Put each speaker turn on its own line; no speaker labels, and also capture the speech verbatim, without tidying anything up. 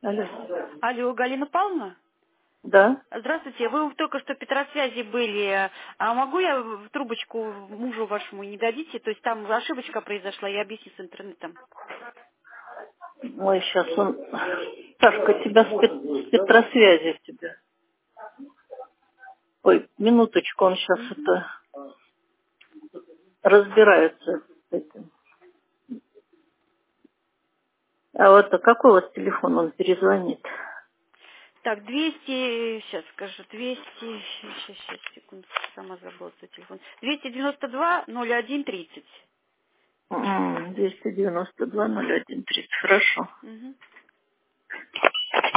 Алло.
Алло, Галина Павловна?
Да.
Здравствуйте, вы только что в Петросвязи были. А могу я в трубочку мужу вашему не дадите? То есть там ошибочка произошла, я объясню с интернетом.
Ой, сейчас он... Сашка, тебя с, Пет- с Петросвязи тебя. Ой, минуточку, он сейчас
Мгм.
это разбирается с этим. А вот а какой у вас телефон, он перезвонит?
Так, двести, сейчас скажу, двести, сейчас, сейчас, секунду, сама забыла свой телефон. двести девяносто два ноль один тридцать.
М, двести девяносто два ноль один тридцать. Хорошо.
Мгм.